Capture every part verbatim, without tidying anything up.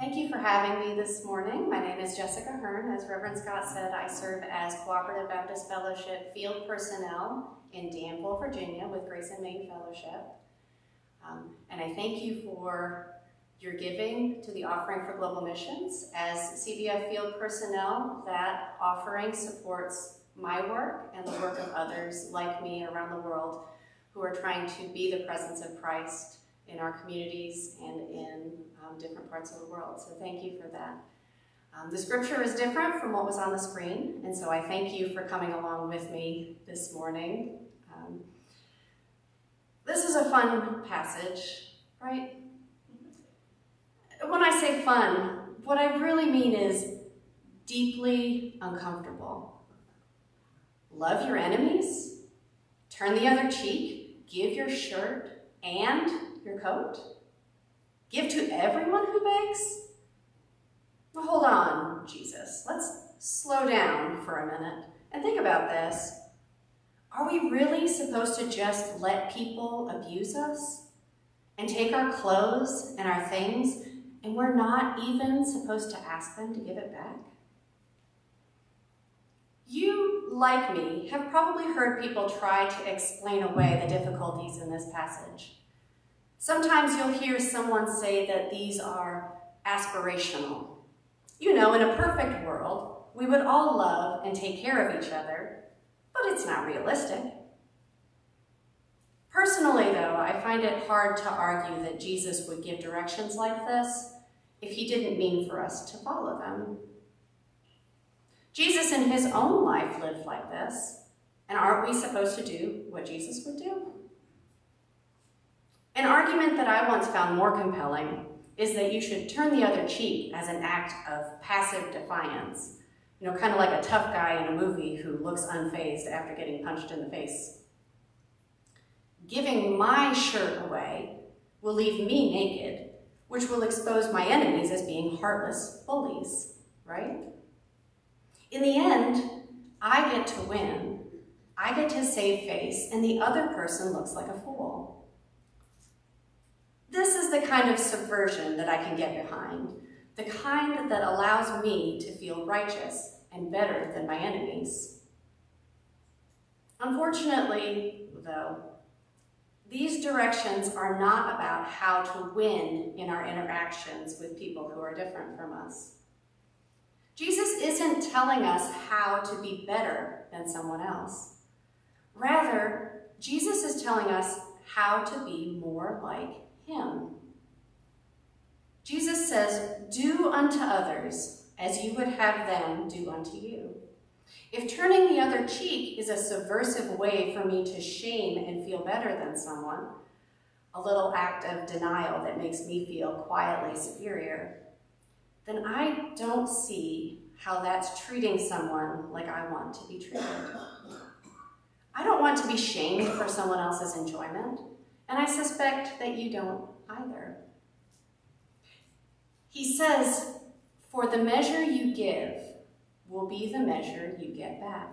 Thank you for having me this morning. My name is Jessica Hearn. As Reverend Scott said, I serve as Cooperative Baptist Fellowship Field Personnel in Danville, Virginia with Grace and Main Fellowship. Um, and I thank you for your giving to the Offering for Global Missions. As C B F Field Personnel, that offering supports my work and the work of others like me around the world who are trying to be the presence of Christ in our communities and in um, different parts of the world. So thank you for that. Um, the scripture is different from what was on the screen, and so I thank you for coming along with me this morning. Um, this is a fun passage, right? When I say fun, what I really mean is deeply uncomfortable. Love your enemies, turn the other cheek, give your shirt and your coat, give to everyone who begs. Well, hold on, Jesus. Let's slow down for a minute and think about this. Are we really supposed to just let people abuse us and take our clothes and our things, and we're not even supposed to ask them to give it back? You, like me, have probably heard people try to explain away the difficulties in this passage. Sometimes you'll hear someone say that these are aspirational. You know, in a perfect world, we would all love and take care of each other, but it's not realistic. Personally, though, I find it hard to argue that Jesus would give directions like this if he didn't mean for us to follow them. Jesus in his own life lived like this, and aren't we supposed to do what Jesus would do? An argument that I once found more compelling is that you should turn the other cheek as an act of passive defiance. You know, kind of like a tough guy in a movie who looks unfazed after getting punched in the face. Giving my shirt away will leave me naked, which will expose my enemies as being heartless bullies, right? In the end, I get to win. I get to save face, and the other person looks like a fool. This is the kind of subversion that I can get behind, the kind that allows me to feel righteous and better than my enemies. Unfortunately, though, these directions are not about how to win in our interactions with people who are different from us. Jesus isn't telling us how to be better than someone else. Rather, Jesus is telling us how to be more like him. Jesus says, do unto others as you would have them do unto you. If turning the other cheek is a subversive way for me to shame and feel better than someone, a little act of denial that makes me feel quietly superior, then I don't see how that's treating someone like I want to be treated. I don't want to be shamed for someone else's enjoyment, and I suspect that you don't either. He says, for the measure you give will be the measure you get back.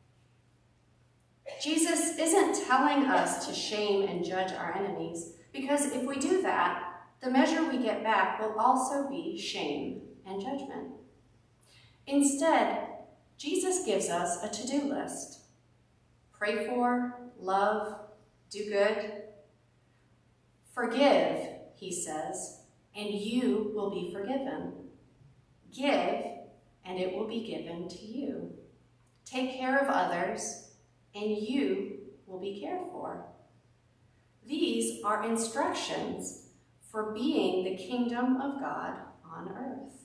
Jesus isn't telling us to shame and judge our enemies, because if we do that, the measure we get back will also be shame and judgment. Instead, Jesus gives us a to-do list. Pray for, love, do good. Forgive, he says, and you will be forgiven. Give, and it will be given to you. Take care of others, and you will be cared for. These are instructions for being the kingdom of God on earth.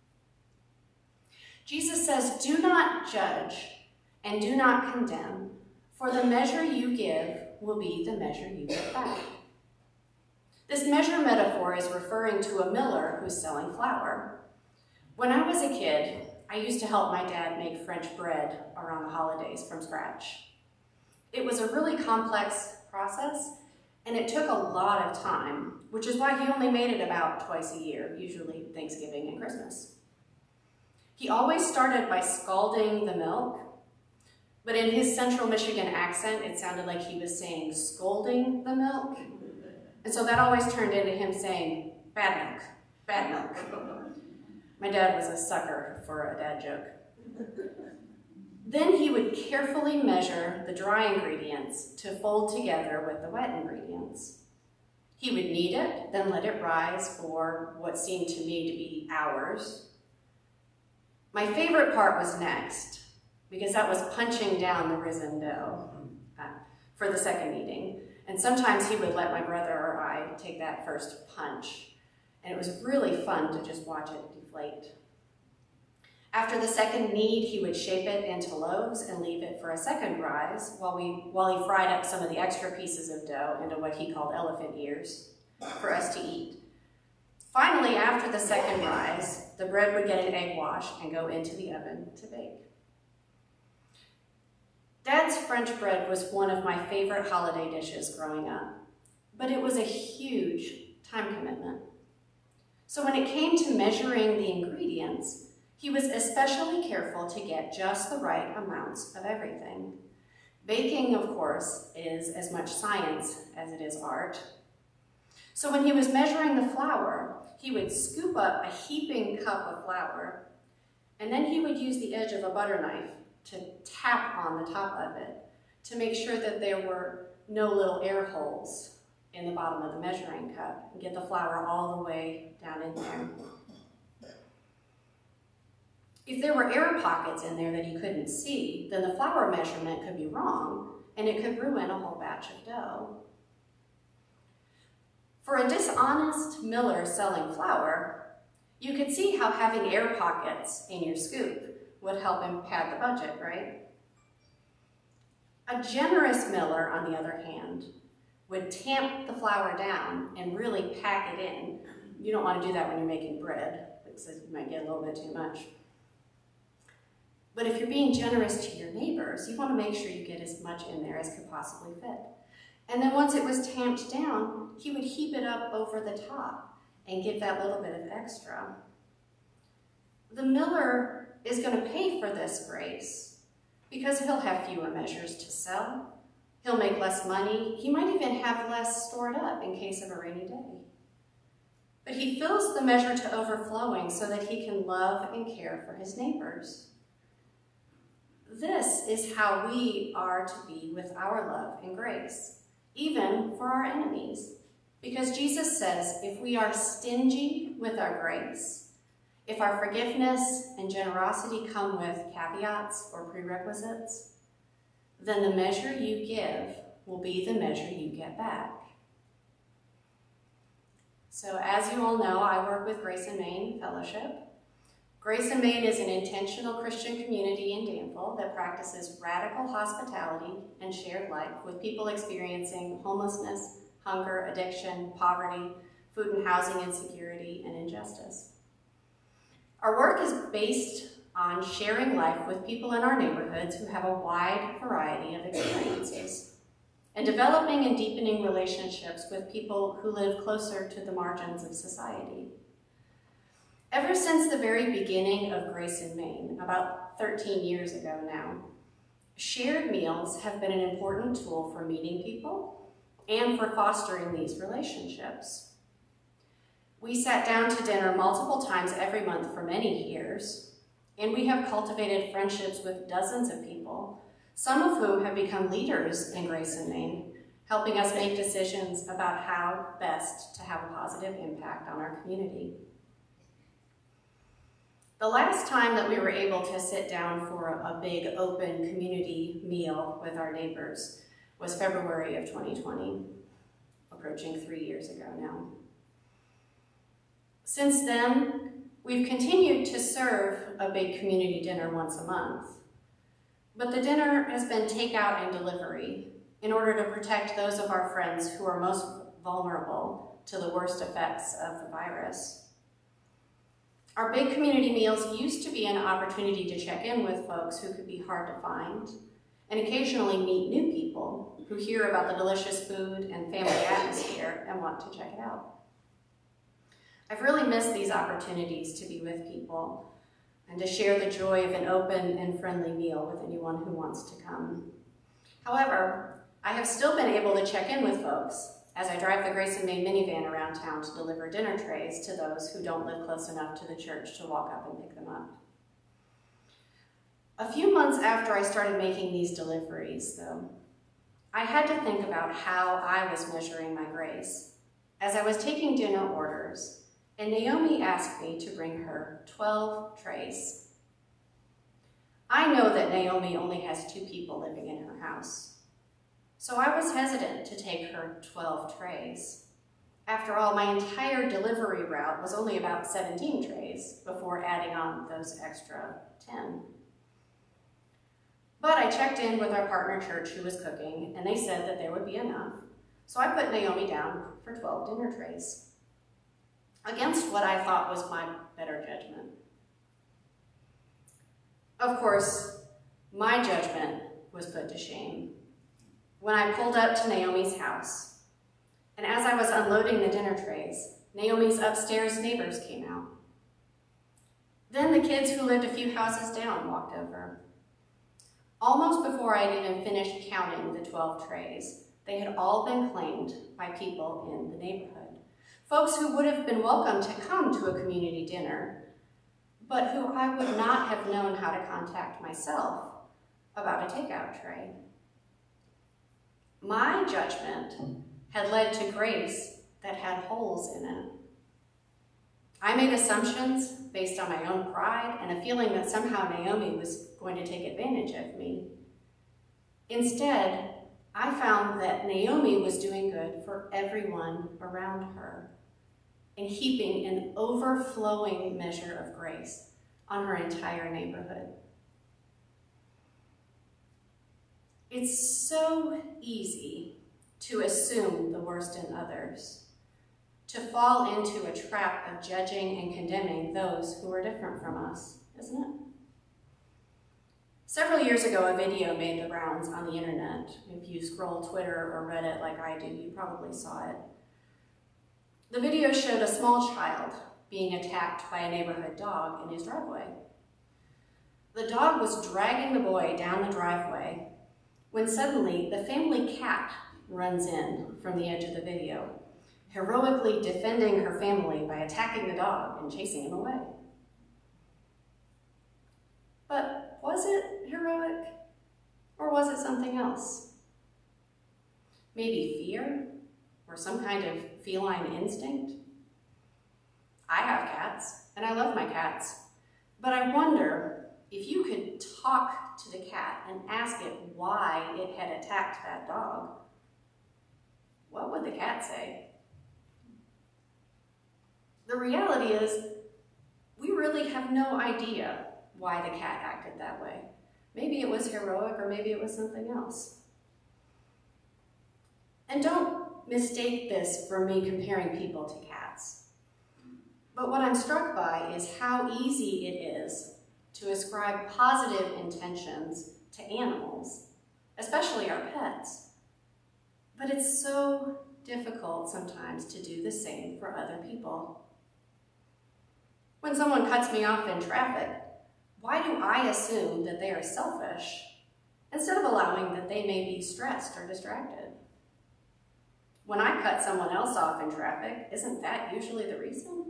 Jesus says, do not judge and do not condemn, for the measure you give will be the measure you get back. This measure metaphor is referring to a miller who's selling flour. When I was a kid, I used to help my dad make French bread around the holidays from scratch. It was a really complex process, and it took a lot of time, which is why he only made it about twice a year, usually Thanksgiving and Christmas. He always started by scalding the milk, but in his Central Michigan accent, it sounded like he was saying scolding the milk. And so that always turned into him saying, bad milk. Bad milk. My dad was a sucker for a dad joke. Then he would carefully measure the dry ingredients to fold together with the wet ingredients. He would knead it, then let it rise for what seemed to me to be hours. My favorite part was next, because that was punching down the risen dough uh, for the second kneading. And sometimes he would let my brother or I take that first punch. And it was really fun to just watch it deflate. After the second knead, he would shape it into loaves and leave it for a second rise while, we, while he fried up some of the extra pieces of dough into what he called elephant ears for us to eat. Finally, after the second rise, the bread would get an egg wash and go into the oven to bake. Dad's French bread was one of my favorite holiday dishes growing up, but it was a huge time commitment. So when it came to measuring the ingredients, he was especially careful to get just the right amounts of everything. Baking, of course, is as much science as it is art. So when he was measuring the flour, he would scoop up a heaping cup of flour, and then he would use the edge of a butter knife to tap on the top of it to make sure that there were no little air holes in the bottom of the measuring cup and get the flour all the way down in there. If there were air pockets in there that he couldn't see, then the flour measurement could be wrong and it could ruin a whole batch of dough. For a dishonest miller selling flour, you could see how having air pockets in your scoop would help him pad the budget, right? A generous miller, on the other hand, would tamp the flour down and really pack it in. You don't want to do that when you're making bread, because you might get a little bit too much. But if you're being generous to your neighbors, you want to make sure you get as much in there as could possibly fit. And then once it was tamped down, he would heap it up over the top and give that little bit of extra. The miller is going to pay for this grace because he'll have fewer measures to sell. He'll make less money. He might even have less stored up in case of a rainy day. But he fills the measure to overflowing so that he can love and care for his neighbors. This is how we are to be with our love and grace, even for our enemies. Because Jesus says if we are stingy with our grace, if our forgiveness and generosity come with caveats or prerequisites, then the measure you give will be the measure you get back. So as you all know, I work with Grace in Main Fellowship. Grace in Main is an intentional Christian community in Danville that practices radical hospitality and shared life with people experiencing homelessness, hunger, addiction, poverty, food and housing insecurity, and injustice. Our work is based on sharing life with people in our neighborhoods who have a wide variety of experiences, and developing and deepening relationships with people who live closer to the margins of society. Ever since the very beginning of Grace in Main, about thirteen years ago now, shared meals have been an important tool for meeting people and for fostering these relationships. We sat down to dinner multiple times every month for many years, and we have cultivated friendships with dozens of people, some of whom have become leaders in Grace in Main, helping us make decisions about how best to have a positive impact on our community. The last time that we were able to sit down for a big open community meal with our neighbors was February of twenty twenty, approaching three years ago now. Since then, we've continued to serve a big community dinner once a month, but the dinner has been takeout and delivery in order to protect those of our friends who are most vulnerable to the worst effects of the virus. Our big community meals used to be an opportunity to check in with folks who could be hard to find, and occasionally meet new people who hear about the delicious food and family atmosphere and want to check it out. I've really missed these opportunities to be with people and to share the joy of an open and friendly meal with anyone who wants to come. However, I have still been able to check in with folks as I drive the Grace and Main minivan around town to deliver dinner trays to those who don't live close enough to the church to walk up and pick them up. A few months after I started making these deliveries, though, I had to think about how I was measuring my grace as I was taking dinner orders, and Naomi asked me to bring her twelve trays. I know that Naomi only has two people living in her house, so I was hesitant to take her twelve trays. After all, my entire delivery route was only about seventeen trays before adding on those extra ten. But I checked in with our partner church who was cooking, and they said that there would be enough, so I put Naomi down for twelve dinner trays, against what I thought was my better judgment. Of course, my judgment was put to shame when I pulled up to Naomi's house, and as I was unloading the dinner trays, Naomi's upstairs neighbors came out. Then the kids who lived a few houses down walked over. Almost before I had even finished counting the twelve trays, they had all been claimed by people in the neighborhood. Folks who would have been welcome to come to a community dinner, but who I would not have known how to contact myself about a takeout tray. My judgment had led to grace that had holes in it. I made assumptions based on my own pride and a feeling that somehow Naomi was going to take advantage of me. Instead, I found that Naomi was doing good for everyone around her and heaping an overflowing measure of grace on her entire neighborhood. It's so easy to assume the worst in others, to fall into a trap of judging and condemning those who are different from us, isn't it? Several years ago, a video made the rounds on the internet. If you scroll Twitter or Reddit like I do, you probably saw it. The video showed a small child being attacked by a neighborhood dog in his driveway. The dog was dragging the boy down the driveway when suddenly the family cat runs in from the edge of the video, heroically defending her family by attacking the dog and chasing him away. But was it heroic, or was it something else? Maybe fear, or some kind of feline instinct? I have cats, and I love my cats, but I wonder if you could talk to the cat and ask it why it had attacked that dog, what would the cat say? The reality is, we really have no idea why the cat acted that way. Maybe it was heroic, or maybe it was something else. And don't mistake this for me comparing people to cats. But what I'm struck by is how easy it is to ascribe positive intentions to animals, especially our pets. But it's so difficult sometimes to do the same for other people. When someone cuts me off in traffic, why do I assume that they are selfish instead of allowing that they may be stressed or distracted? When I cut someone else off in traffic, isn't that usually the reason?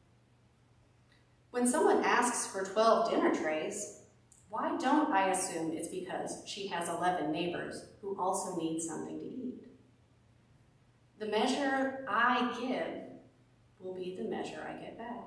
When someone asks for twelve dinner trays, why don't I assume it's because she has eleven neighbors who also need something to eat? The measure I give will be the measure I get back.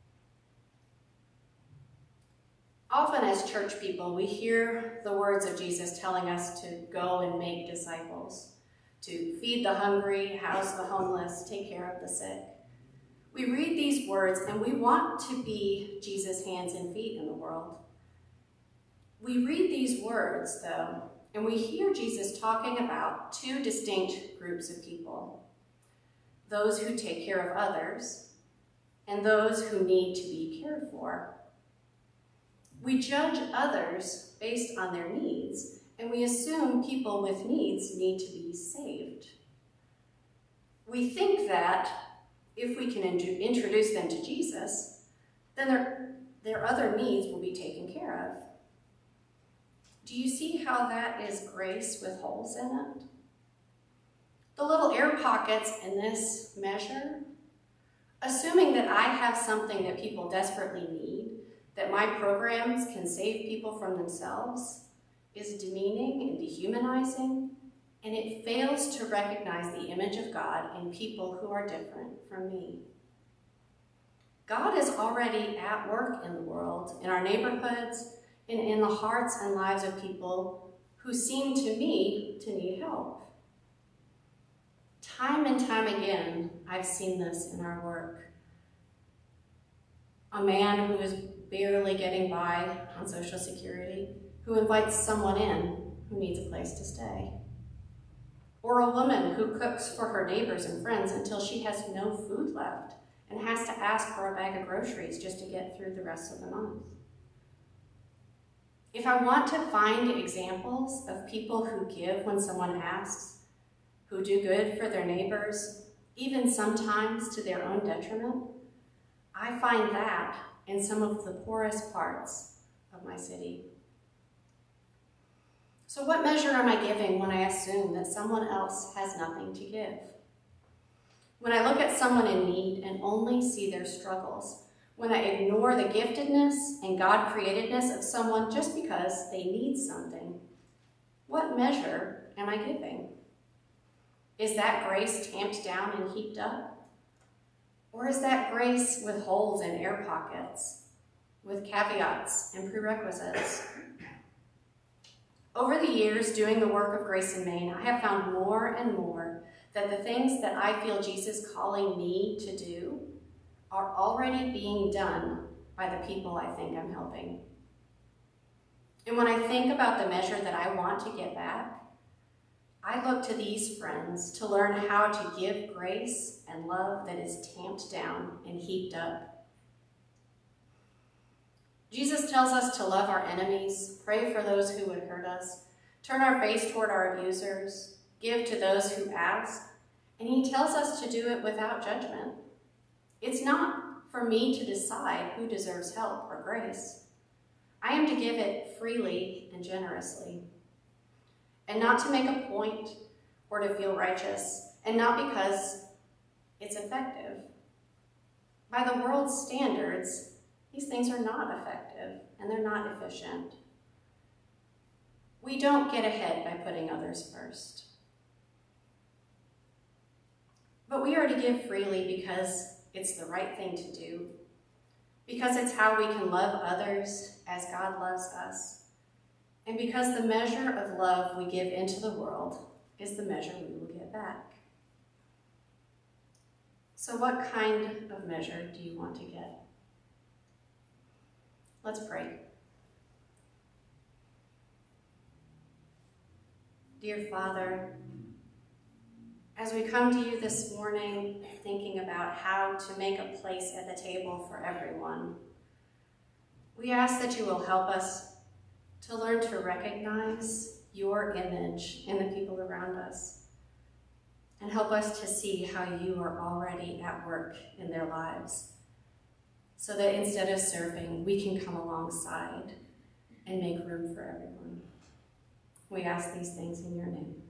Often as church people, we hear the words of Jesus telling us to go and make disciples, to feed the hungry, house the homeless, take care of the sick. We read these words and we want to be Jesus' hands and feet in the world. We read these words, though, and we hear Jesus talking about two distinct groups of people: those who take care of others and those who need to be cared for. We judge others based on their needs, and we assume people with needs need to be saved. We think that if we can introduce them to Jesus, then their, their other needs will be taken care of. Do you see how that is grace with holes in it? The little air pockets in this measure, assuming that I have something that people desperately need, that my programs can save people from themselves, is demeaning and dehumanizing, and it fails to recognize the image of God in people who are different from me. God is already at work in the world, in our neighborhoods, and in the hearts and lives of people who seem to me to need help. Time and time again, I've seen this in our work. A man who is barely getting by on Social Security, who invites someone in who needs a place to stay. Or a woman who cooks for her neighbors and friends until she has no food left and has to ask for a bag of groceries just to get through the rest of the month. If I want to find examples of people who give when someone asks, who do good for their neighbors, even sometimes to their own detriment, I find that in some of the poorest parts of my city. So what measure am I giving when I assume that someone else has nothing to give? When I look at someone in need and only see their struggles, when I ignore the giftedness and God-createdness of someone just because they need something, what measure am I giving? Is that grace tamped down and heaped up? Or is that grace with holes and air pockets, with caveats and prerequisites? Over the years doing the work of Grace in Maine, I have found more and more that the things that I feel Jesus calling me to do are already being done by the people I think I'm helping. And when I think about the measure that I want to get back, I look to these friends to learn how to give grace and love that is tamped down and heaped up. Jesus tells us to love our enemies, pray for those who would hurt us, turn our face toward our abusers, give to those who ask, and he tells us to do it without judgment. It's not for me to decide who deserves help or grace. I am to give it freely and generously, and not to make a point or to feel righteous, and not because it's effective. By the world's standards, these things are not effective and they're not efficient. We don't get ahead by putting others first. But we are to give freely because it's the right thing to do, because it's how we can love others as God loves us, and because the measure of love we give into the world is the measure we will get back. So what kind of measure do you want to get? Let's pray. Dear Father, as we come to you this morning thinking about how to make a place at the table for everyone, we ask that you will help us to learn to recognize your image in the people around us, and help us to see how you are already at work in their lives, so that instead of serving, we can come alongside and make room for everyone. We ask these things in your name.